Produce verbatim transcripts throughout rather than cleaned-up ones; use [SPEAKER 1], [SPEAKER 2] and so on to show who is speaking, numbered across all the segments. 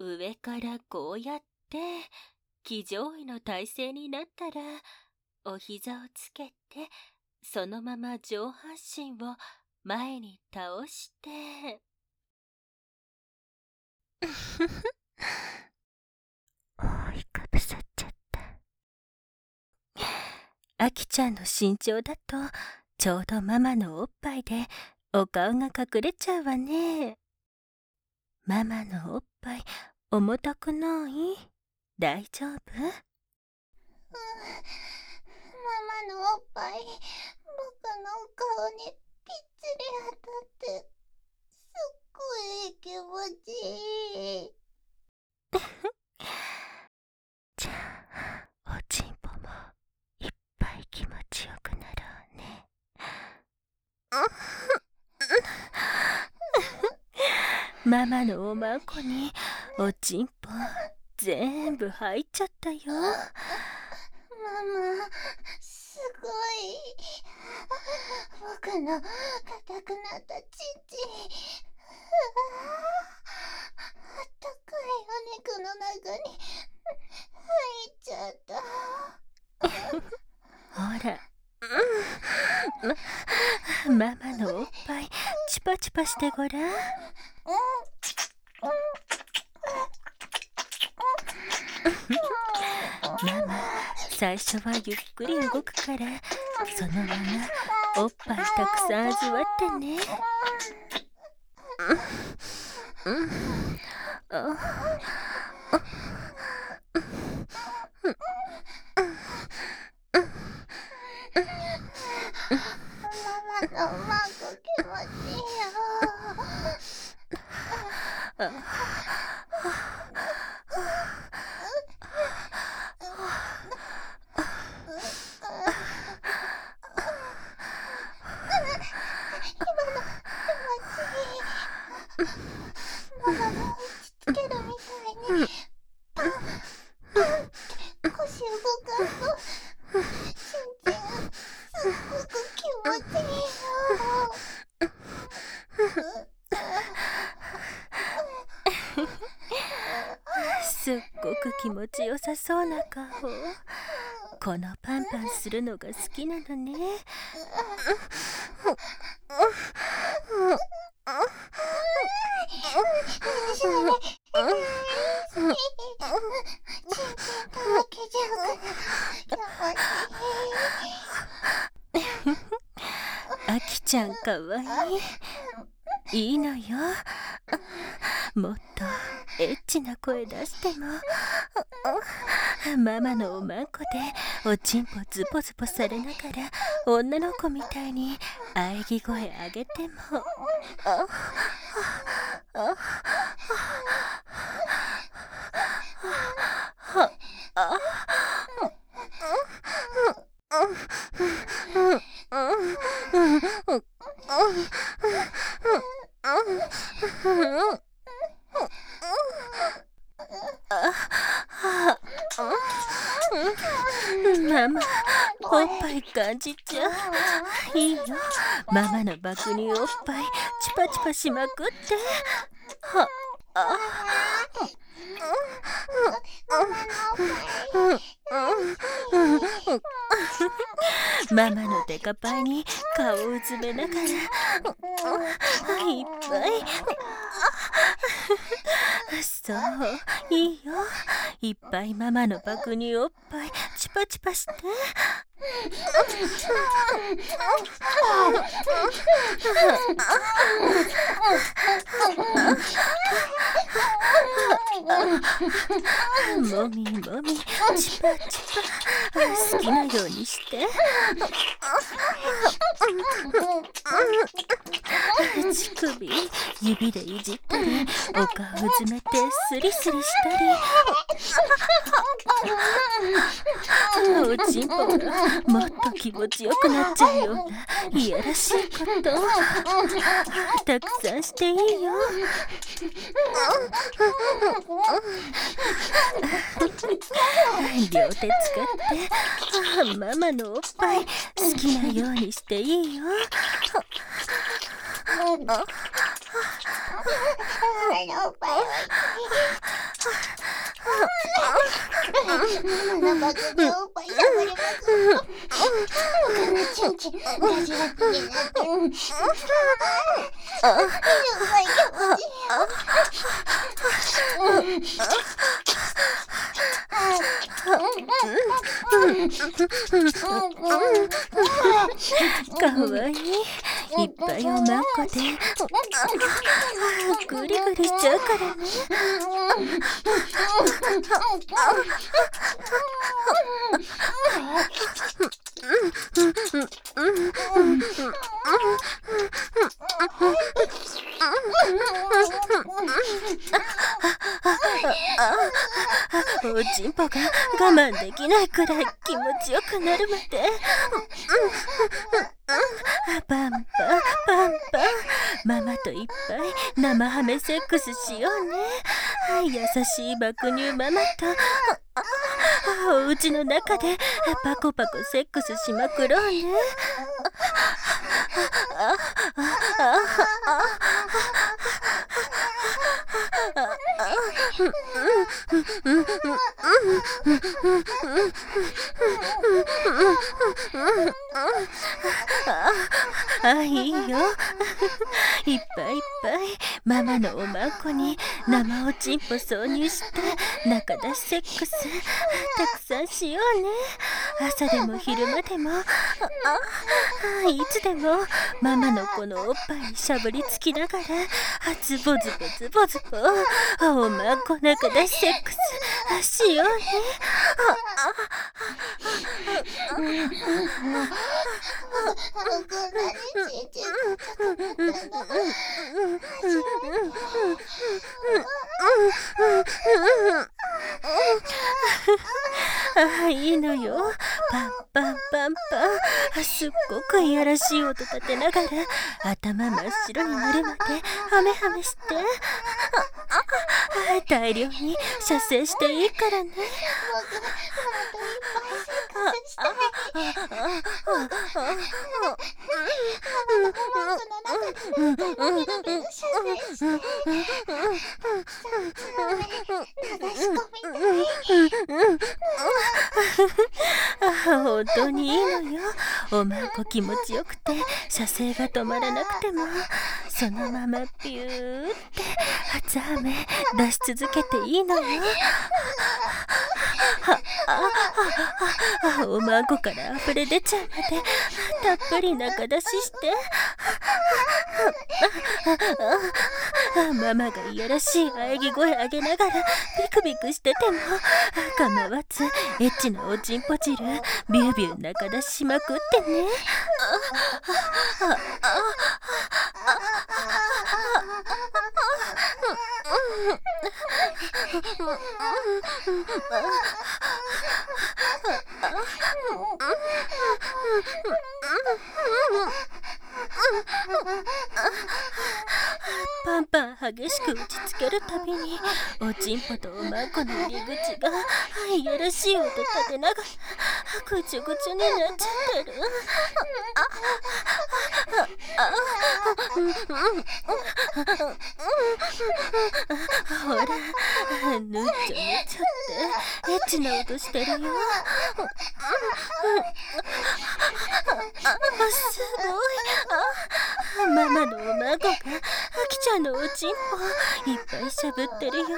[SPEAKER 1] 上からこうやって騎乗位の体勢になったら、お膝をつけて、そのまま上半身を前に倒して。覆いかぶさっちゃった。あきちゃんの身長だとちょうどママのおっぱいでお顔が隠れちゃうわね。ママのおっぱい重たくない？大丈夫？うん、マ
[SPEAKER 2] マのおっぱい僕のお顔にぴっちり当たってすっごい気持ちいい。
[SPEAKER 1] じゃあおちんぽもいっぱい気持ちよくなろうね。ママのおまんこにおちんぽ全部入っちゃったよ。ママ、
[SPEAKER 2] すごい。僕の硬くなったちんちん、あったかいお肉の中に入っちゃった。
[SPEAKER 1] ほら、うん、ママのおっぱいチパチパしてごらん。ママ、最初はゆっくり動くから、そのままおっぱいたくさん味わってね。うんうんあ
[SPEAKER 2] ママのおまんこ気持ちいいよ。ママが打ちつけるみたいにパンパンって腰動かすとしんちんすっごく気持ちいいよ。
[SPEAKER 1] すっごく気持ちよさそうな顔。このパンパンするのが好きなのね。あきちゃんかわいい。いいのよ。もっとエッチな声出しても。ママのおまんこでおちんぽズポズポされながら女の子みたいに喘ぎ声上げても。ママ、おっぱい感じちゃう。いいよ、ママのバクにおっぱいチパチパしまくって。はあママのデカパイに顔をうずめながらいっぱい。そう、いいよ。いっぱいママのバクにおっぱいチパチパして。もみもみチパチパ好きなようにして。乳首指でいじったりお顔を詰めてスリスリしたり。おちんぽがもっと気持ちよくなっちゃうようないやらしいことたくさんしていいよ。両手使ってママのおっぱい好きなようにしていいよ。
[SPEAKER 2] ママ爆でおっぱいしゃぶりまくる。おかなちんちん、ラジオってになって。うまい気持ちいいよ。
[SPEAKER 1] かわいい。いっぱいおまんこでグリグリしちゃうからね。おちんぽが我慢できないくらい気持ちよくなるまでパンパンパンパン、ママといっぱい生ハメセックスしようね。優しい爆乳ママとお家の中でパコパコセックスしまくろうね。あ、いいよ。いっぱいいっぱいママのおまんこに生おちんぽ挿入して中出しセックスたくさんしようね。朝でも昼間でもいつでもママのこのおっぱいにしゃぶりつきながらズボズボズボズボおまんこ中出しセックスしようね。
[SPEAKER 2] 僕何ちんちん高かったの。
[SPEAKER 1] ああ、いいのよ。パンパンパンパン。すっごくいやらしい音立てながら頭真っ白になるまでハメハメして、大量に射精していいからね。
[SPEAKER 2] 僕ママといっぱいセックスしたい。ママのおまんこの中で伸び伸びと射精して、たくさん流し込みたい。
[SPEAKER 1] 本当にいいのよ。おまんこ気持ちよくて射精が止まらなくてもそのままピューって初ハメ出し続けていいのよ。おまんこから溢れ出ちゃうまでたっぷり中出ししてママがいやらしい喘ぎ声上げながらビクビクしてても構わずエッチなおちんぽ汁ビュービュー中出ししまくってね。パンパン激しく打ちつけるたびにおちんぽとおまんこの入り口がいやらしい音立てながらぐちゅぐちゅになっちゃってる。ほら、ぬっちょぬっちょってエッチな音してるよ。すごい。ママのおまんこがあきちゃんのおちんぽいっぱいしゃぶってるよ。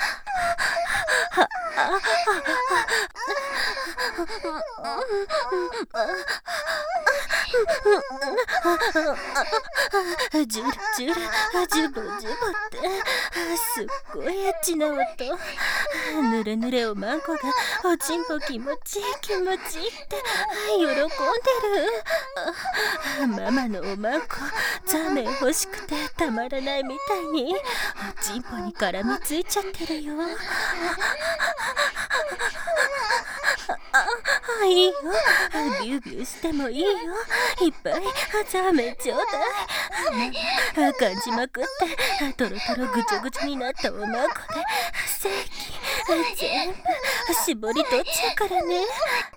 [SPEAKER 1] ジュルジュルジュボジュボってすっごいエッチな音。ぬれぬれおまんこがおちんぽ気持ちいい気持ちいいって喜んでる。ママのおまんこザーメン欲しくてたまらないみたいにおちんぽに絡みついちゃってるよ。あ、いいよ。ビュービューしてもいいよ。いっぱいザーメンちょうだい。感じまくってトロトロぐちょぐちょになったおまんこで精液全部絞り取っちゃうからね。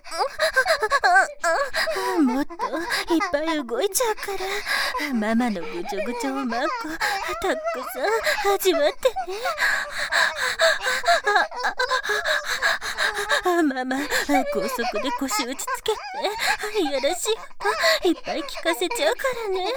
[SPEAKER 1] もっといっぱい動いちゃうからママのぐちょぐちょおまんこたくさん味わってね。 ママ、高速で腰打ちつけていやらしい音いっぱい聞かせちゃうからね。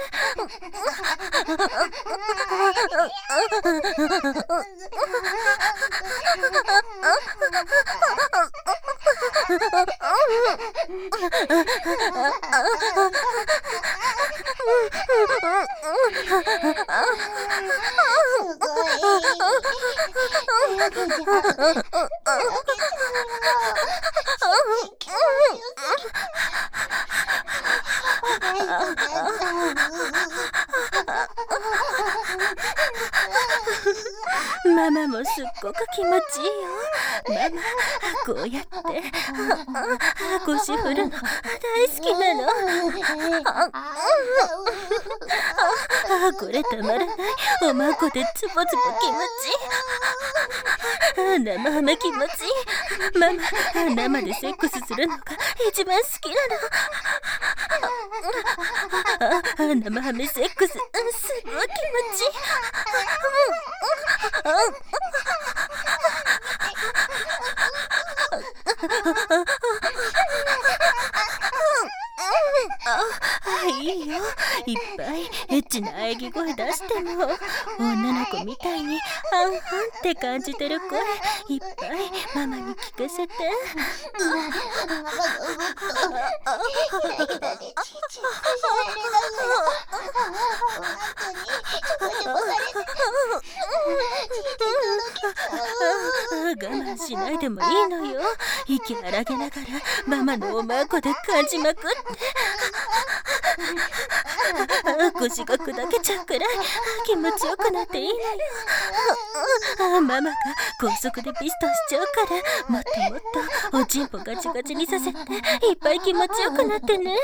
[SPEAKER 1] ママもすっごく気持ちいいよ。ママ、こうやって腰振るの大好きなの。これたまらない。おまんこでつぼつぼ気持ちいい。生ハム気持ちいい。ママ、生でセックスするのが一番好きなの。生ハムセックス、すごい気持ちいい。あ、いいよ。いっぱいエッチな喘ぎ声出しても女の子みたいにあんあんって感じてる声いっぱいママに聞かせて。我慢しないでもいいのよ。息荒げながらママのおまんこで感じまくって腰が砕けちゃうくらい気持ちよくなっていいのよ。ママが高速でピストンしちゃうからもっともっとおちんぽガチガチにさせていっぱい気持ちよくなってね。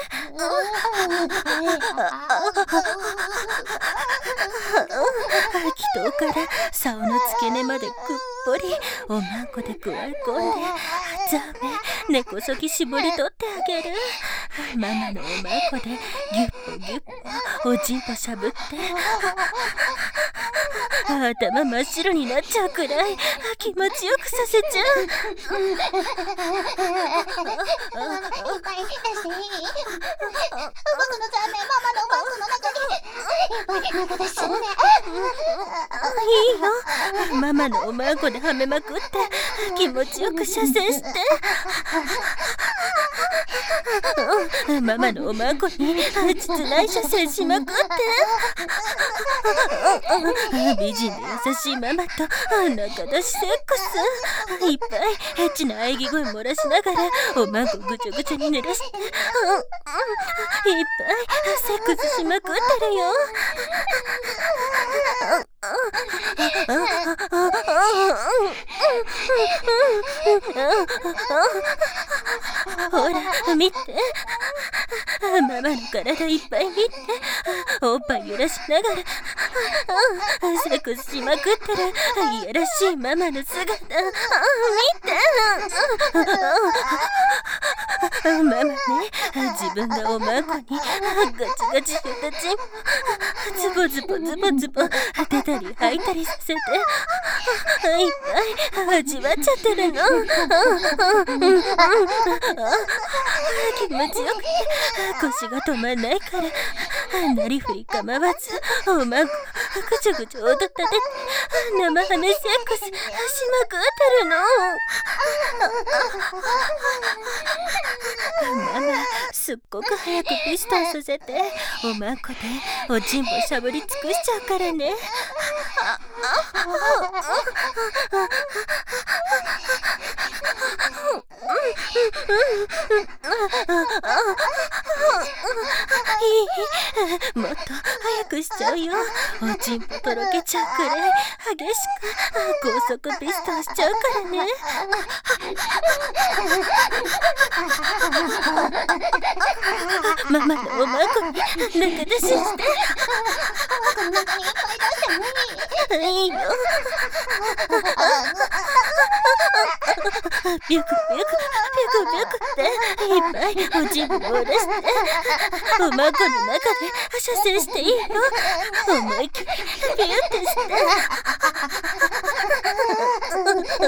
[SPEAKER 1] 気筒から竿の付け根までくっぽりおまんこでくわえ込んでザメ根こそぎ絞り取ってあげる。ママのおまんこでギュッポギュッポおちんぽしゃぶって頭真っ白になっちゃうくらい気持ちよくさせちゃう。いいよ。ママのおまんこではめまくって気持ちよく射精して。ママのおまんこに実内射精しまくって。美人で優しいママと仲出しセックスいっぱいエッチな喘ぎ声漏らしながらおまんこぐちゃぐちゃに濡らしていっぱいセックスしまくってるよ。ほら見て、ママの体いっぱい見て、おっぱい揺らしながらセックスしまくってるいやらしいママの姿見て。ママね、自分のおまんこにガチガチしたちんぽズボズボズボズボ出たり吐いたりさせていっぱい味わっちゃってるの。気持ちよくて腰が止まんないからなりふり構わずおまんこぐちゃぐちゃ踊ったてて生ハメセックスしまくってるの。ママすっごく早くピストンさせておまんこでおちんぽしゃぶり尽くしちゃうからね。もっと早くしちゃうよ。おちんぽとろけちゃうくらい激しく高速ピストンしちゃうからね。ママのおまんこに中出しして。いいよ。ビュクビュクビュクビュクっていっぱいおちんぽを出しておまんこの中で射精していいよ。思いっきりビュってして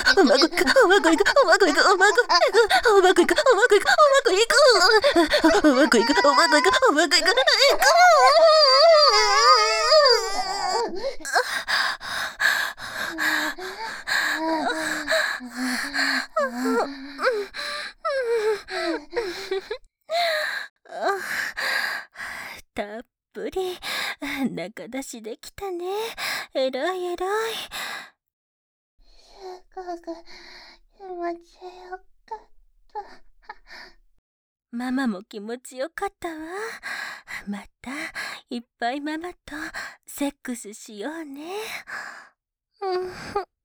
[SPEAKER 1] うまくいく、うまくいく、うまくいく、うまくいく、うまくいく、うまくいく、うまくいく、うまくいく、うまくいく、うまくいく、うまくいく。たっぷり中出しできたね。えらいえらい。
[SPEAKER 2] すごく気持ちよかった。
[SPEAKER 1] ママも気持ちよかったわ。またいっぱいママとセックスしようね。うん